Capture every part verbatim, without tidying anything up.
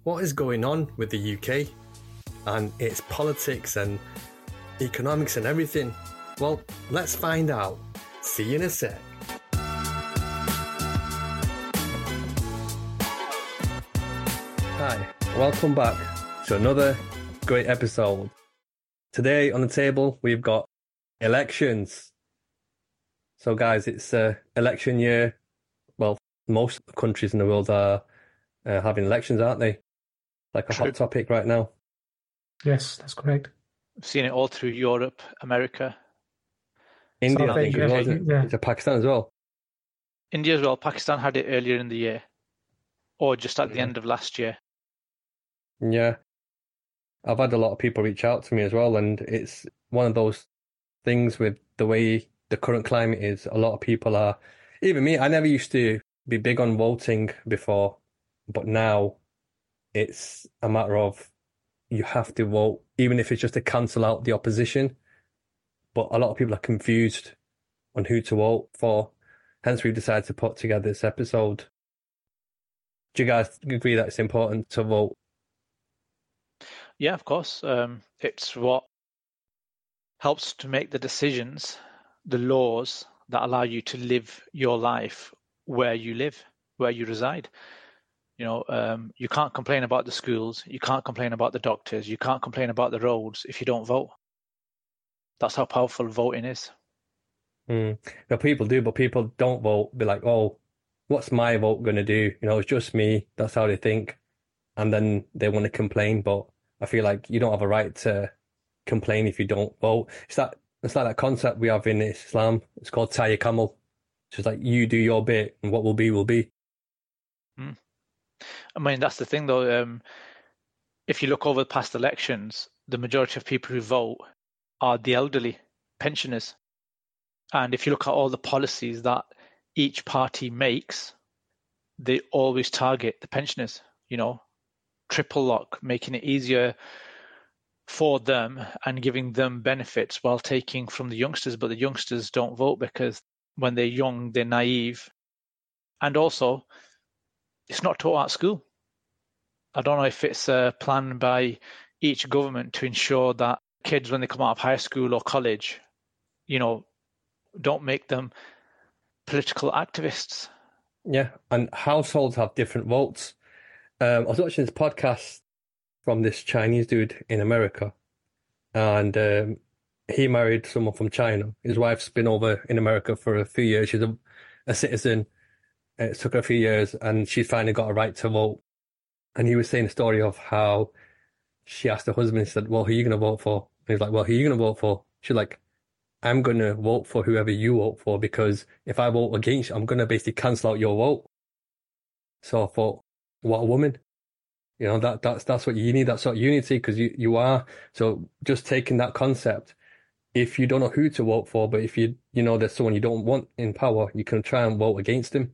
what is going on with the U K and its politics and economics and everything? Well, let's find out. See you in a sec. Hi, welcome back to another great episode. Today on the table, we've got elections. So guys, it's uh, election year. Well, most countries in the world are uh, having elections, aren't they? Like a True. hot topic right now. Yes, that's correct. I've seen it all through Europe, America. India, South I think, Asia, as well, isn't it? yeah. Into Pakistan as well. India as well. Pakistan had it earlier in the year, or just at the Yeah. end of last year. Yeah. I've had a lot of people reach out to me as well, and it's one of those things with the way the current climate is. A lot of people are, even me, I never used to be big on voting before, but now it's a matter of you have to vote, even if it's just to cancel out the opposition. But a lot of people are confused on who to vote for. Hence, we've decided to put together this episode. Do you guys agree that it's important to vote? Yeah, of course. Um, it's what helps to make the decisions, the laws that allow you to live your life where you live, where you reside. You know, um, you can't complain about the schools, you can't complain about the doctors, you can't complain about the roads if you don't vote. That's how powerful voting is. Mm. Now, people do, but people don't vote. Be like, oh, what's my vote going to do? You know, it's just me. That's how they think. And then they want to complain, but I feel like you don't have a right to complain if you don't vote. It's that it's like that concept we have in Islam. It's called tie your camel. It's just like you do your bit, and what will be will be. Mm. I mean, that's the thing, though. Um, if you look over past elections, the majority of people who vote are the elderly, pensioners. And if you look at all the policies that each party makes, they always target the pensioners, you know, triple lock, making it easier for them and giving them benefits while taking from the youngsters. But the youngsters don't vote because when they're young, they're naive. And also, it's not taught at school. I don't know if it's a plan by each government to ensure that kids, when they come out of high school or college, you know, don't make them political activists. Yeah, and households have different votes. Um, I was watching this podcast from this Chinese dude in America, and um, he married someone from China. His wife's been over in America for a few years. She's a, a citizen. It took her a few years, and she finally got a right to vote. And he was saying a story of how she asked her husband, he said, well, who are you going to vote for? And he was like, well, who are you going to vote for? She's like, I'm going to vote for whoever you vote for, because if I vote against you, I'm going to basically cancel out your vote. So I thought, what a woman. You know, that that's that's what you need, that sort of unity, because you, you are. So just taking that concept, if you don't know who to vote for, but if you you know there's someone you don't want in power, you can try and vote against him.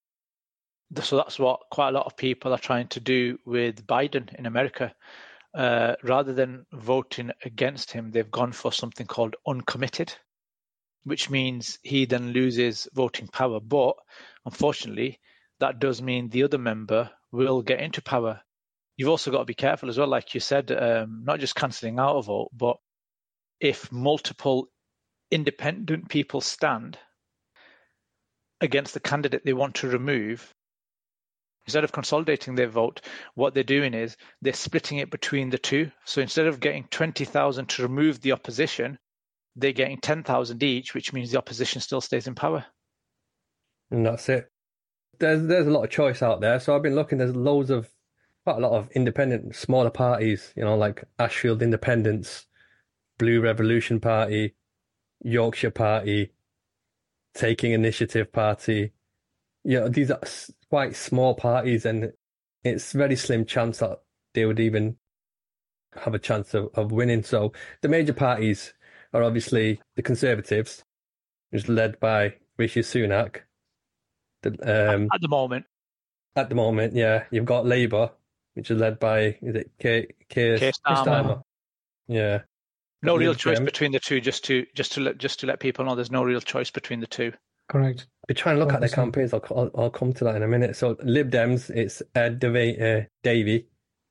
So that's what quite a lot of people are trying to do with Biden in America. Uh, rather than voting against him, they've gone for something called uncommitted, which means he then loses voting power. But unfortunately, that does mean the other member will get into power. You've also got to be careful as well, like you said, um, not just cancelling out a vote, but if multiple independent people stand against the candidate they want to remove, instead of consolidating their vote, what they're doing is they're splitting it between the two. So instead of getting twenty thousand to remove the opposition, they're getting ten thousand each, which means the opposition still stays in power. And that's it. There's there's a lot of choice out there. So I've been looking, there's loads of, quite a lot of independent, smaller parties, you know, like Ashfield Independence, Blue Revolution Party, Yorkshire Party, Taking Initiative Party. You know, these are quite small parties, and it's very slim chance that they would even have a chance of, of winning. So the major parties are obviously the Conservatives, which is led by Rishi Sunak. The, um, At the moment. At the moment, yeah. You've got Labour, which is led by, is it Keir, Keir, Keir Starmer. Starmer? Yeah. No real Lib choice Dem. between the two. Just to just to let just to let people know, there's no real choice between the two. Correct. We're trying to look at their one hundred percent. campaigns. I'll, I'll I'll come to that in a minute. So Lib Dems, it's Ed Dava- uh, Davey,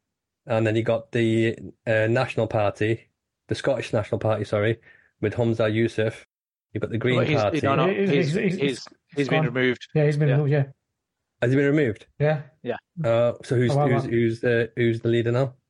And then you got the uh, National Party, the Scottish National Party, sorry, with Humza Yousaf. You've got the Green Well, he's, Party. no, no, He's- he's, he's- he's, he's- he's been gone. removed. Yeah, he's been Yeah. removed. Yeah, Has he been removed? yeah. Uh, so who's Oh, wow, who's wow. who's the who's the leader now?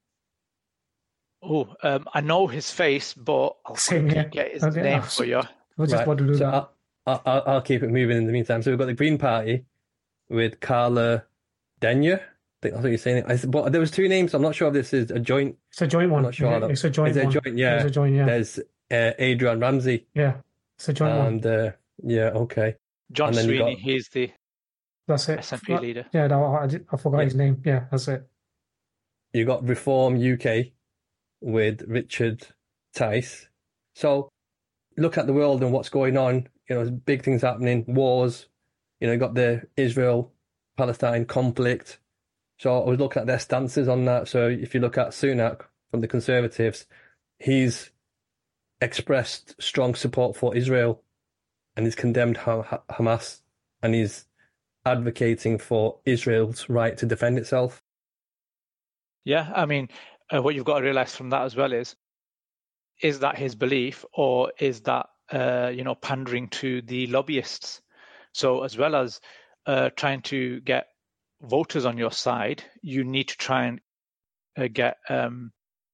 Oh, um, I know his face, but I'll Same quickly here. get his Okay, name oh, for you. We're just Right. about to do So that. I'll, I'll, I'll keep it moving in the meantime. So we've got the Green Party with Carla Denyer. I think that's what you're saying. I, but there was two names. I'm not sure if this is a joint. It's a joint one. not sure how that- It's a joint Is it a one. joint? Yeah. It's a joint. Yeah, There's uh, Adrian Ramsey yeah. It's a joint one. and uh, yeah, okay. John And then you Sweeney, got- he's the That's it. S N P leader. Yeah, no, I, did- I forgot Yeah. his name. Yeah, that's it. You got Reform U K with Richard Tice. So look at the world and what's going on. You know, there's big things happening, wars. You know, you got the Israel-Palestine conflict. So I was looking at their stances on that. So if you look at Sunak from the Conservatives, he's expressed strong support for Israel and he's condemned Ha- Ha- Hamas and he's advocating for Israel's right to defend itself. Yeah, I mean, uh, what you've got to realize from that as well is, is that his belief or is that, uh, you know, pandering to the lobbyists? So as well as uh, trying to get voters on your side, you need to try and uh, get um,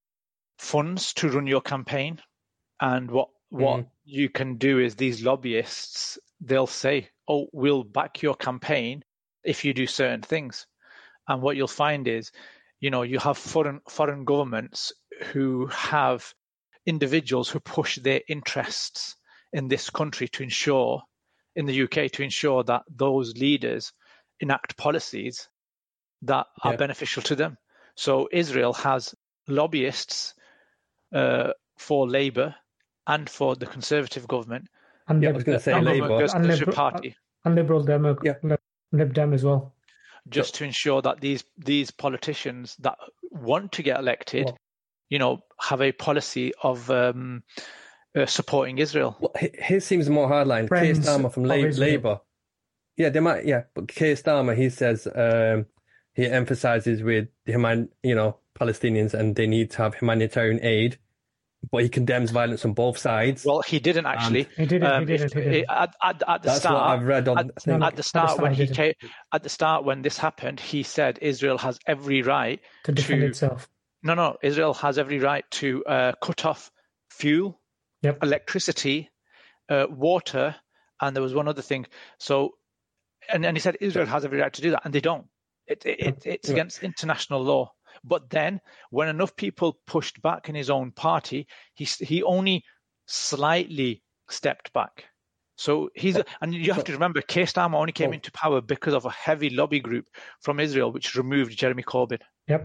funds to run your campaign. And what what Mhm. you can do is these lobbyists, they'll say, oh, we'll back your campaign if you do certain things. And what you'll find is, you know, you have foreign foreign governments who have individuals who push their interests in this country to ensure, in the U K, to ensure that those leaders enact policies that are Yeah. beneficial to them. So Israel has lobbyists uh, for Labour and for the Conservative government. And Yeah, I Lib- was going to say And Labour. the And Conservative Liberal- Party, and Liberal Demo, Yeah. Lib, Lib Dem as well. just to ensure that these these politicians that want to get elected, Well- you know, have a policy of um, uh, supporting Israel. Well, hi- his seems more hardline. Keir Friends Starmer from of La- Israel. Labour. Yeah, they might. Yeah, but Keir Starmer, he says um, he emphasizes with the human, you know, Palestinians, and they need to have humanitarian aid. But he condemns violence on both sides. Well, he didn't actually. He did it. Um, he did if- it. He did it. at, at, at the That's start, what I've read on. at, I think. No, at the start when start, he he came, at the start when this happened, he said Israel has every right. To defend to- itself. No, no, Israel has every right to uh, cut off fuel, Yep. electricity, uh, water, and there was one other thing. So, and, and he said Israel has every right to do that, and they don't. It, it, it, it's Yeah. against international law. But then, when enough people pushed back in his own party, he he only slightly stepped back. So he's, and you have to remember, Keir Starmer only came Oh. into power because of a heavy lobby group from Israel, which removed Jeremy Corbyn.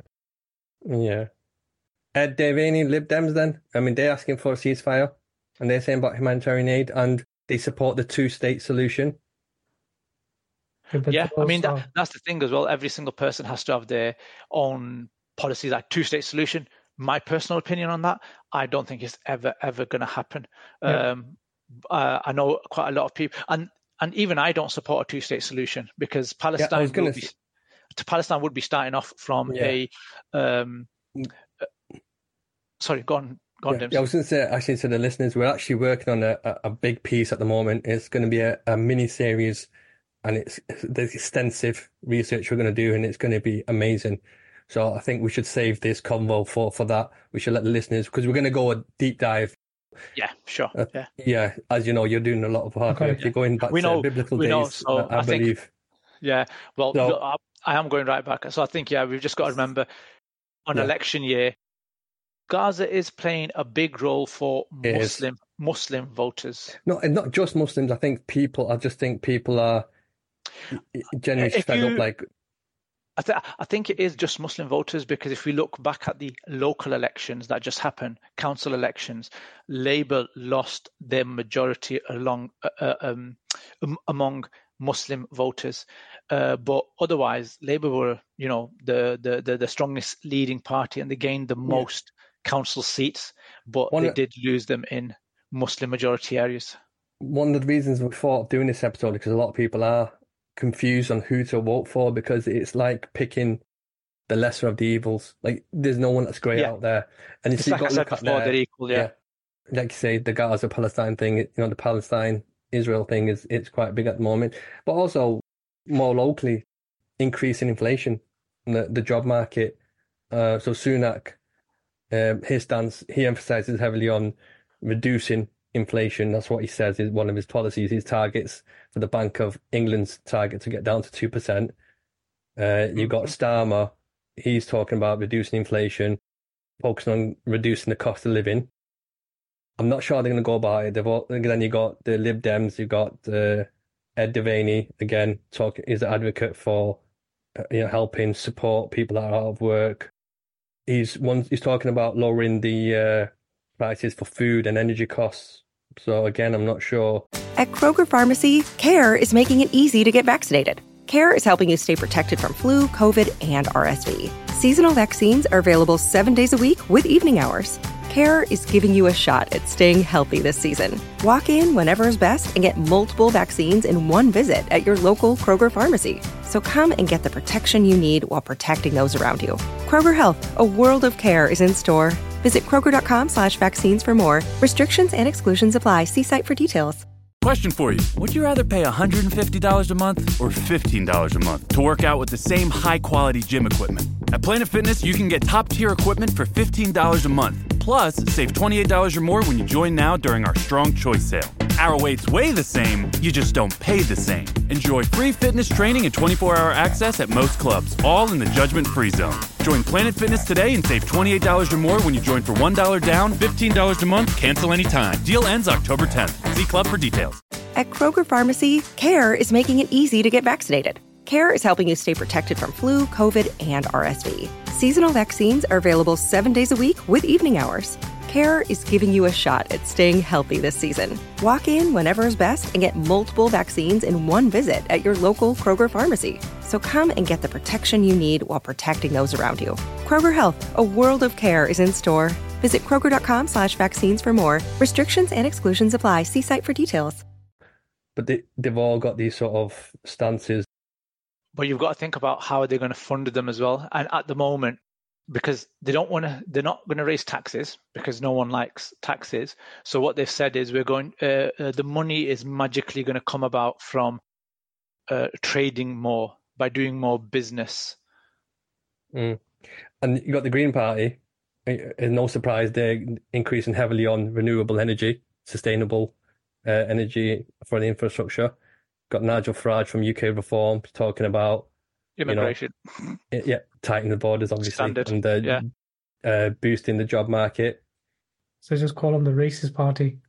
Yeah. Ed Devaney, Lib Dems then? I mean, they're asking for a ceasefire and they're saying about humanitarian aid and they support the two-state solution. But Yeah, I mean, also- that, that's the thing as well. Every single person has to have their own policy, like two-state solution. My personal opinion on that, I don't think it's ever, ever going to happen. Yeah. Um, uh, I know quite a lot of people, and and even I don't support a two-state solution because Palestine was gonna will be, s- to Palestine would be starting off from Yeah. a. Um, uh, sorry, go on, go on, Yeah, Dims. yeah, I was going to say, actually, to the listeners, we're actually working on a, a, a big piece at the moment. It's going to be a, a mini series, and it's there's extensive research we're going to do, and it's going to be amazing. So I think we should save this convo for for that. We should let the listeners, because we're going to go a deep dive. Yeah, sure. Uh, yeah. Yeah, as you know, you're doing a lot of hard Okay. work. You're going back We to know- biblical we days, know, so I, I I think- believe. Yeah, well, So- look, I, I am going right back. So I think, yeah, we've just got to remember on Yeah. election year, Gaza is playing a big role for It is. Muslim Muslim voters. No, and not just Muslims. I think people, I just think people are generally If fed you- up. Like, I, th- I think it is just Muslim voters because if we look back at the local elections that just happened, council elections, Labour lost their majority along uh, uh, um, um, among Muslim voters, uh, but otherwise Labour were, you know, the, the the the strongest leading party and they gained the most council seats, but One- they did lose them in Muslim majority areas. one of the reasons we thought of doing this episode, because a lot of people are confused on who to vote for, because it's like picking the lesser of the evils. Like, there's no one that's great Yeah. out there. And It's so you've like I got to said look at before, their, they're equal. Yeah. like you say, the Gaza-Palestine thing, you know, the Palestine-Israel thing is it's quite big at the moment. But also, more locally, increasing inflation, the, the job market. Uh, so Sunak, um, his stance, he emphasizes heavily on reducing inflation. That's what he says is one of his policies, his targets for the Bank of England's target to get down to two percent. Uh, you've got Starmer, he's talking about reducing inflation, focusing on reducing the cost of living. I'm not sure they're going to go about it. They've all, then you got the Lib Dems, you've got uh, Ed Devaney, again, talk, is an advocate for uh, you know, helping support people that are out of work. He's one, he's talking about lowering the uh, prices for food and energy costs. So again, I'm not sure. At Kroger Pharmacy, CARE is making it easy to get vaccinated. CARE is helping you stay protected from flu, COVID, and R S V. Seasonal vaccines are available seven days a week with evening hours. CARE is giving you a shot at staying healthy this season. Walk in whenever is best and get multiple vaccines in one visit at your local Kroger pharmacy. So come and get the protection you need while protecting those around you. Kroger Health, a world of care is in store. Visit Kroger.com slash vaccines for more. Restrictions and exclusions apply. See site for details. Question for you. Would you rather pay one hundred fifty dollars a month or fifteen dollars a month to work out with the same high-quality gym equipment? At Planet Fitness, you can get top-tier equipment for fifteen dollars a month. Plus, save twenty-eight dollars or more when you join now during our Strong Choice sale. Our weights weigh the same, you just don't pay the same. Enjoy free fitness training and twenty-four hour access at most clubs, all in the judgment-free zone. Join Planet Fitness today and save twenty-eight dollars or more when you join for one dollar down, fifteen dollars a month, cancel anytime. Deal ends October tenth. See club for details. At Kroger Pharmacy, CARE is making it easy to get vaccinated. CARE is helping you stay protected from flu, COVID, and R S V. Seasonal vaccines are available seven days a week with evening hours. CARE is giving you a shot at staying healthy this season. Walk in whenever is best and get multiple vaccines in one visit at your local Kroger pharmacy. So come and get the protection you need while protecting those around you. Kroger Health, a world of care is in store. Visit Kroger.com slash vaccines for more. Restrictions and exclusions apply. See site for details. But they, they've all got these sort of stances. But you've got to think about how they're going to fund them as well. And at the moment, because they don't want to, they're not going to raise taxes because no one likes taxes. So what they've said is we're going, uh, uh, the money is magically going to come about from uh, trading more, by doing more business. Mm. And you got the Green Party. It's no surprise they're increasing heavily on renewable energy, sustainable uh, energy for the infrastructure. Got Nigel Farage from U K Reform talking about immigration. You know, yeah, tightening the borders, obviously, Standard. and uh, yeah. uh, boosting the job market. So just call them the racist party.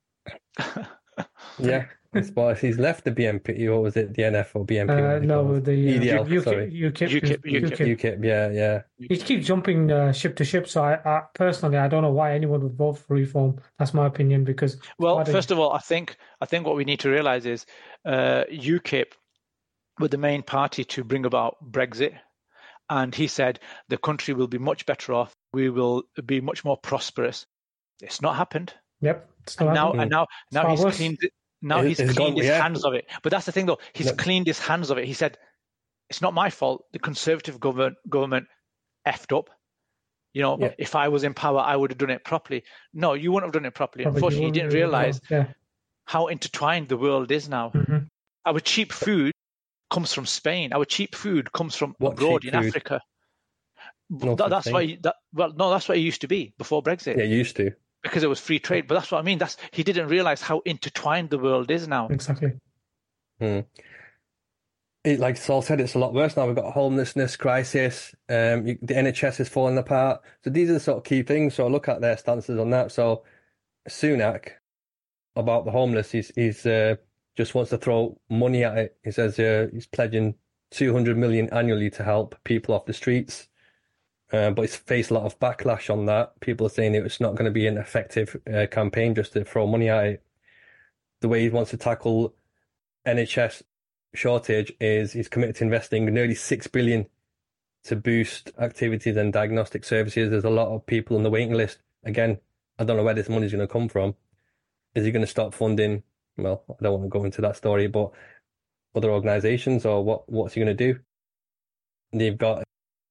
Yeah, I suppose he's left the B N P. What was it? The N F or B N P? Uh, no, the uh, E D L. U K, Sorry, UKIP, UKIP, UKIP. UKIP. Yeah, yeah. He keeps jumping uh, ship to ship. So I, I personally, I don't know why anyone would vote for reform. That's my opinion. Because well, did... first of all, I think I think what we need to realize is uh, UKIP were the main party to bring about Brexit, and he said the country will be much better off. We will be much more prosperous. It's not happened. Yep. And now, and now, now he's worse. cleaned. Now It- he's it's cleaned gone- his yeah. hands of it. But that's the thing, though. He's No. cleaned his hands of it. He said, "It's not my fault. The Conservative government government effed up. You know, Yeah. if I was in power, I would have done it properly. No, you wouldn't have done it properly. Probably Unfortunately, you wouldn't didn't do it. realize Yeah. how intertwined the world is now. Mhm. Our cheap food comes from Spain. Our cheap food comes from What abroad cheap in food? Africa. No That- such that's thing. why. That, well, no, that's what it used to be before Brexit, Yeah, used to. because it was free trade. But that's what I mean. That's he didn't realize how intertwined the world is now. Exactly. Hmm. It, like Saul said, it's a lot worse now. We've got a homelessness crisis. Um, you, the N H S is falling apart. So these are the sort of key things. So I look at their stances on that. So Sunak, about the homeless, he's he's uh, just wants to throw money at it. He says uh, he's pledging two hundred million annually to help people off the streets. Uh, but he's faced a lot of backlash on that. People are saying it's not going to be an effective uh, campaign just to throw money at it. The way he wants to tackle N H S shortage is he's committed to investing nearly six billion to boost activities and diagnostic services. There's a lot of people on the waiting list. Again, I don't know where this money's going to come from. Is he going to stop funding? Well, I don't want to go into that story, but other organisations, or what? What's he going to do? They've got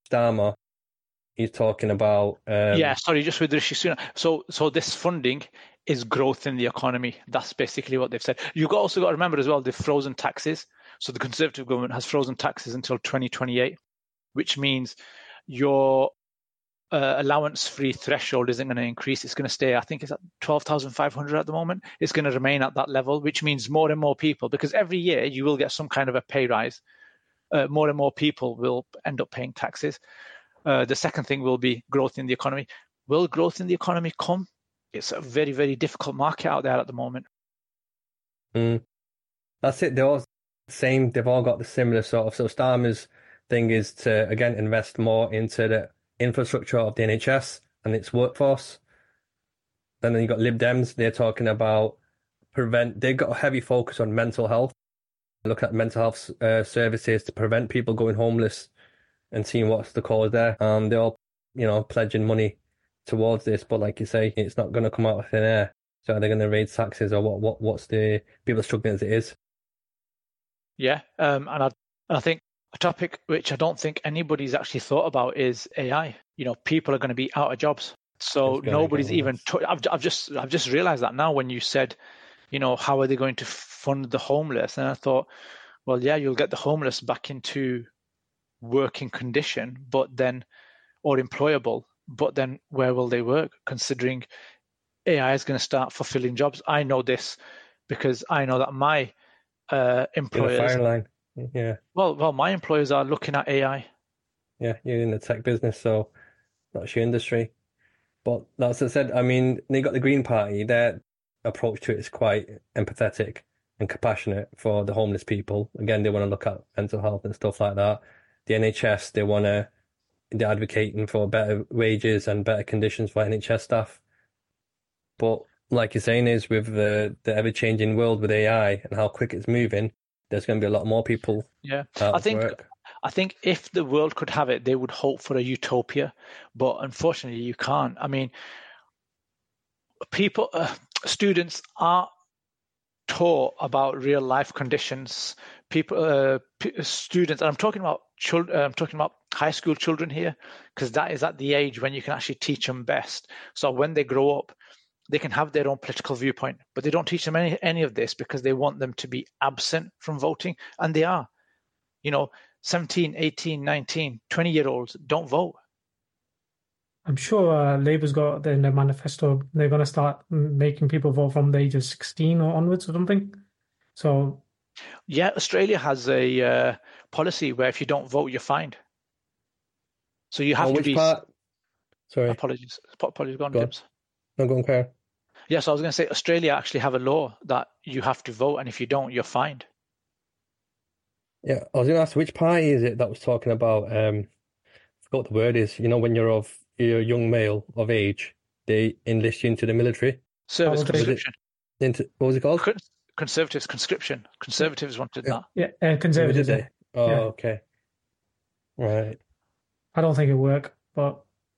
Starmer, he's talking about um, yeah, sorry, just with Rishi Sunak. So, so this funding is growth in the economy. That's basically what they've said. You've got, also got to remember as well, they've frozen taxes. So the Conservative government has frozen taxes until twenty twenty-eight, which means your uh, allowance-free threshold isn't going to increase. It's going to stay, I think it's at twelve thousand five hundred at the moment. It's going to remain at that level, which means more and more people, because every year you will get some kind of a pay rise. Uh, more and more people will end up paying taxes. Uh, the second thing will be growth in the economy. Will growth in the economy come? It's a very, very difficult market out there at the moment. Mm. That's it. They're all same. They've all got the similar sort of. So Starmer's thing is to, again, invest more into the infrastructure of the N H S and its workforce. And then you've got Lib Dems. They're talking about prevent. They've got a heavy focus on mental health. Look at mental health uh, services to prevent people going homeless and seeing what's the cause there. Um, they're all, you know, pledging money towards this, but like you say, it's not going to come out of thin air. So are they going to raise taxes, or what? What? What's the people are struggling as it is? Yeah, um, and I, I think a topic which I don't think anybody's actually thought about is A I. You know, people are going to be out of jobs, so nobody's even. T- I've, I've just, I've just realised that now when you said, you know, how are they going to fund the homeless? And I thought, well, yeah, you'll get the homeless back into working condition, but then, or employable, but then where will they work? Considering A I is going to start fulfilling jobs. I know this because I know that my uh, employers. In the firing line, yeah. Well, well, my employers are looking at A I. Yeah, you're in the tech business, so that's your industry. But that's what I said. I mean, they got the Green Party. Their approach to it is quite empathetic and compassionate for the homeless people. Again, they want to look at mental health and stuff like that. The N H S, they want to. They're advocating for better wages and better conditions for N H S staff. But like you're saying, is with the, the ever-changing world with A I and how quick it's moving, there's going to be a lot more people. Yeah, out I think of work. I think if the world could have it, they would hope for a utopia, but unfortunately, you can't. I mean, people, uh, students are taught about real life conditions. People, uh, p- students, and I'm talking about children. I'm talking about high school children here, because that is at the age when you can actually teach them best. So when they grow up, they can have their own political viewpoint, but they don't teach them any, any of this because they want them to be absent from voting. And they are, you know, seventeen, eighteen, nineteen, twenty year olds don't vote. I'm sure uh, Labour's got in their manifesto, they're going to start making people vote from the age of sixteen or onwards or something. So, yeah, Australia has a uh, policy where if you don't vote, you're fined. So you have oh, to which be. Part? Sorry. Apologies. Apologies. Go on, Go on. Gibbs. No, go on, Claire. Yeah, so I was going to say Australia actually have a law that you have to vote, and if you don't, you're fined. Yeah, I was going to ask, which party is it that was talking about, um, I forgot what the word is, you know, when you're of, you're a young male of age, they enlist you into the military? Service Oh, conscription. Into, what was it called? Con- Conservatives conscription. Conservatives wanted Yeah. that. yeah, uh, Conservatives. Did they? Oh, Yeah. okay. Right. I don't think it'll work, but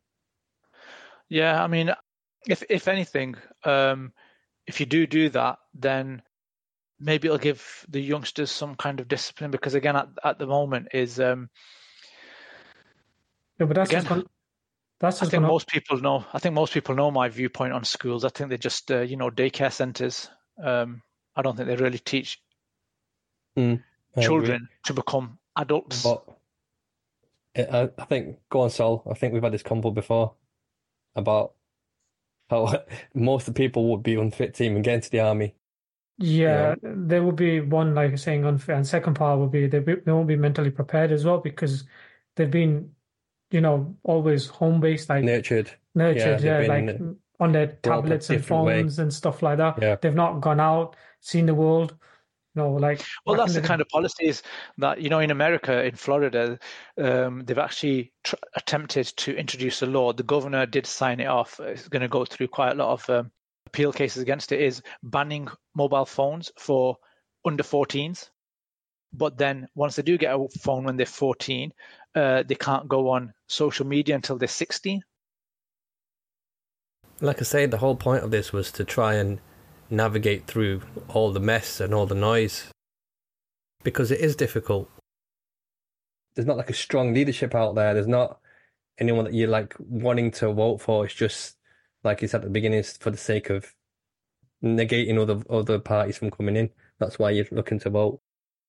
Yeah, I mean, if if anything, um, if you do do that, then maybe it'll give the youngsters some kind of discipline, because again, at, at the moment is um, yeah, but that's Again, just gonna, that's I just think gonna, most people know. I think most people know my viewpoint on schools. I think they're just uh, you know daycare centers. Um, I don't think they really teach Mm, I agree. children to become adults. But I, I think, go on, Sol. I think we've had this convo before about how most of the people would be unfit to even get into the army. yeah, there will be one, like you're saying, unfair, and second part will be they, be they won't be mentally prepared as well, because they've been, you know, always home based, like Nurtured. nurtured, yeah, yeah, they've like been on their brought up a tablets and different way. phones and stuff like that. Yeah. They've not gone out, seen the world, you know, like Well, back that's in the kind of policies that, you know, in America, in Florida, um, they've actually tr- attempted to introduce a law. The governor did sign it off. It's going to go through quite a lot of um, appeal cases against it, is banning mobile phones for under fourteens. But then once they do get a phone when they're fourteen, uh, they can't go on social media until they're sixteen. Like I say, the whole point of this was to try and navigate through all the mess and all the noise, because it is difficult. there's not like a strong leadership out there. There's not anyone that you're like wanting to vote for. It's just like you said at the beginning, it's for the sake of negating other other parties from coming in. That's why you're looking to vote.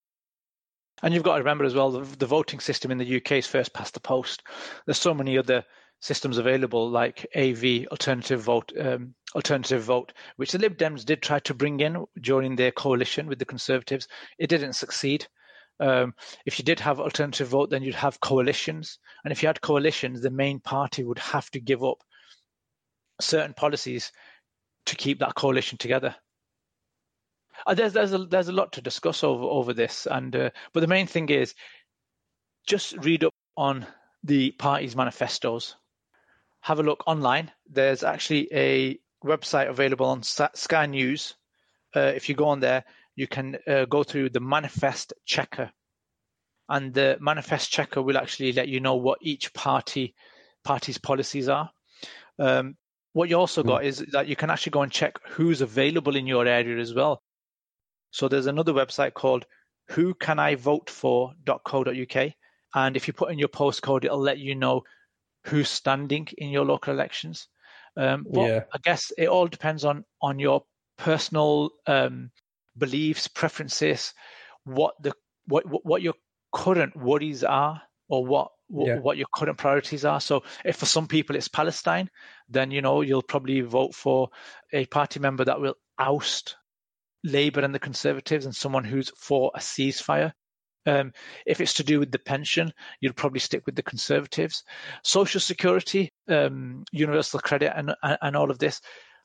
And you've got to remember as well, the, the voting system in the U K is first past the post. There's so many other systems available, like A V, alternative vote, um, alternative vote, which the Lib Dems did try to bring in during their coalition with the Conservatives. It didn't succeed. Um, if you did have alternative vote, then you'd have coalitions. And if you had coalitions, the main party would have to give up certain policies to keep that coalition together. Uh, there's there's a there's a lot to discuss over over this, and uh, but the main thing is just read up on the parties' manifestos. Have a look online. There's actually a website available on Sky News. Uh, if you go on there, you can uh, go through the Manifest Checker, and the Manifest Checker will actually let you know what each party party's policies are. Um, what you also got is that you can actually go and check who's available in your area as well. So there's another website called who can I vote for dot co dot uk, and if you put in your postcode, it'll let you know who's standing in your local elections. Um, but yeah. I guess it all depends on on your personal um, beliefs, preferences, what the what what your current worries are, or what what, yeah. what your current priorities are. So if for some people it's Palestine, then you know you'll probably vote for a party member that will oust Labour and the Conservatives, and someone who's for a ceasefire. Um, if it's to do with the pension, you'll probably stick with the Conservatives. Social Security, um, universal credit, and, and and all of this.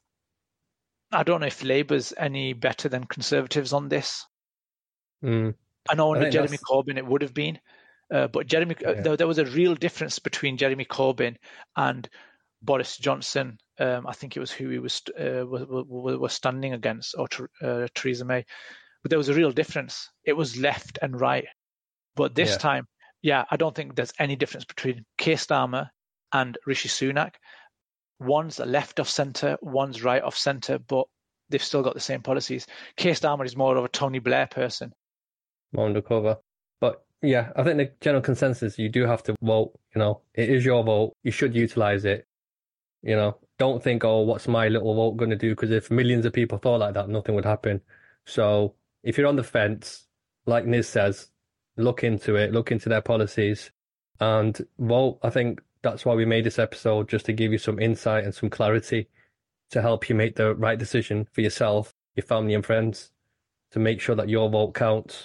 I don't know if Labour's any better than Conservatives on this. Mm. I know under I Jeremy that's... Corbyn it would have been, uh, but Jeremy yeah. uh, there, there was a real difference between Jeremy Corbyn and Boris Johnson. Um, I think it was who he was uh, was, was standing against, or uh, Theresa May. But there was a real difference. It was left and right. But this yeah. time, yeah, I don't think there's any difference between Keir Starmer and Rishi Sunak. One's left of centre, one's right of centre, but they've still got the same policies. Keir Starmer is more of a Tony Blair person. More undercover. But yeah, I think the general consensus, you do have to vote. You know, it is your vote. You should utilise it. You know, don't think, oh, what's my little vote going to do? Because if millions of people thought like that, nothing would happen. So if you're on the fence, like Niz says, look into it, look into their policies and vote. I think that's why we made this episode, just to give you some insight and some clarity to help you make the right decision for yourself, your family and friends, to make sure that your vote counts.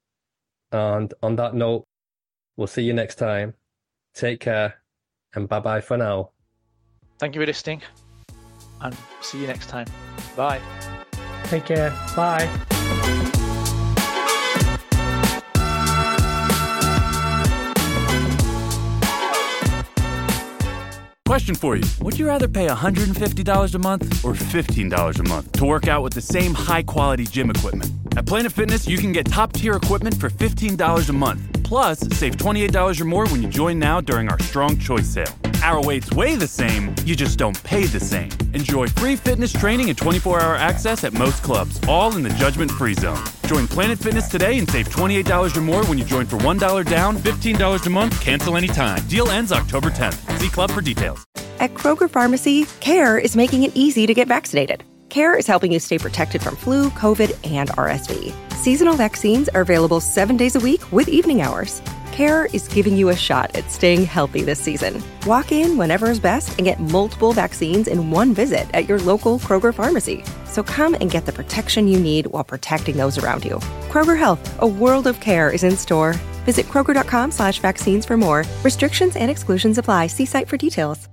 And on that note, we'll see you next time. Take care and bye-bye for now. Thank you for listening and see you next time. Bye. Take care. Bye. Question for you. Would you rather pay one hundred fifty dollars a month or fifteen dollars a month to work out with the same high-quality gym equipment? At Planet Fitness, you can get top-tier equipment for fifteen dollars a month. Plus, save twenty-eight dollars or more when you join now during our Strong Choice sale. Our weights weigh the same, you just don't pay the same. Enjoy free fitness training and twenty-four hour access at most clubs, all in the judgment-free zone. Join Planet Fitness today and save twenty-eight dollars or more when you join for one dollar down, fifteen dollars a month, cancel anytime. Deal ends October tenth. See club for details. At Kroger Pharmacy, CARE is making it easy to get vaccinated. CARE is helping you stay protected from flu, COVID, and R S V. Seasonal vaccines are available seven days a week with evening hours. CARE is giving you a shot at staying healthy this season. Walk in whenever is best and get multiple vaccines in one visit at your local Kroger pharmacy. So come and get the protection you need while protecting those around you. Kroger Health, a world of care is in store. Visit Kroger.com slash vaccines for more. Restrictions and exclusions apply. See site for details.